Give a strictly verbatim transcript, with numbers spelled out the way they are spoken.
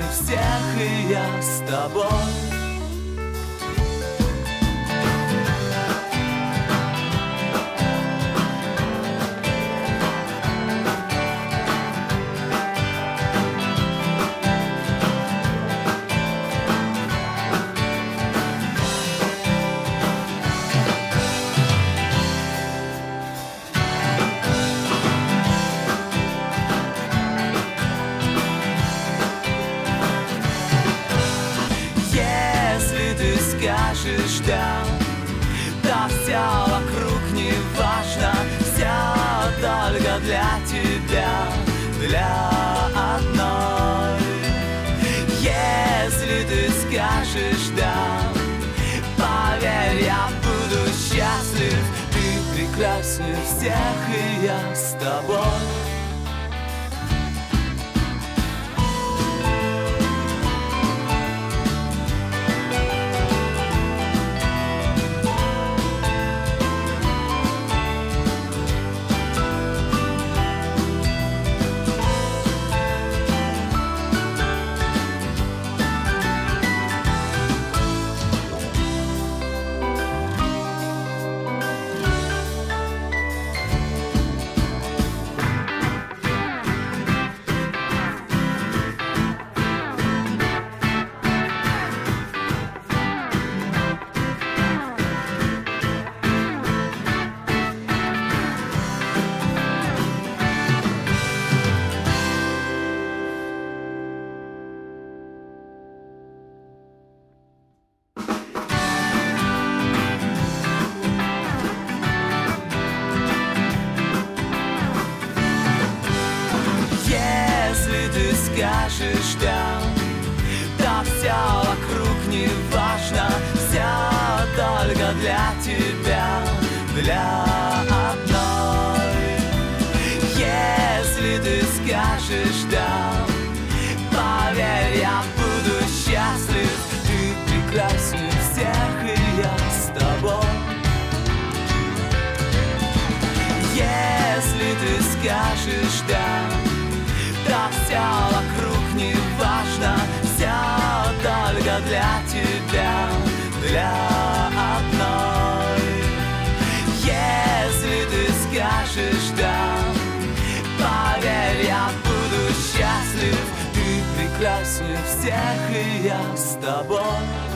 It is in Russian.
всех, и я с тобой. Скажешь да, да все вокруг не важно, все только для тебя, для одной. Если ты скажешь да, поверь, я буду счастлив, ты прекраснее всех, и я с тобой. Скажешь да, да все вокруг не важно, все только для тебя, для одной. Если ты скажешь да, поверь, я буду счастлив, ты прекраснее всех, и я с тобой. Если ты скажешь да, да все вокруг не важно, все только для тебя, для одной. Если ты скажешь да, поверь, я буду счастлив, ты прекраснее всех, и я с тобой.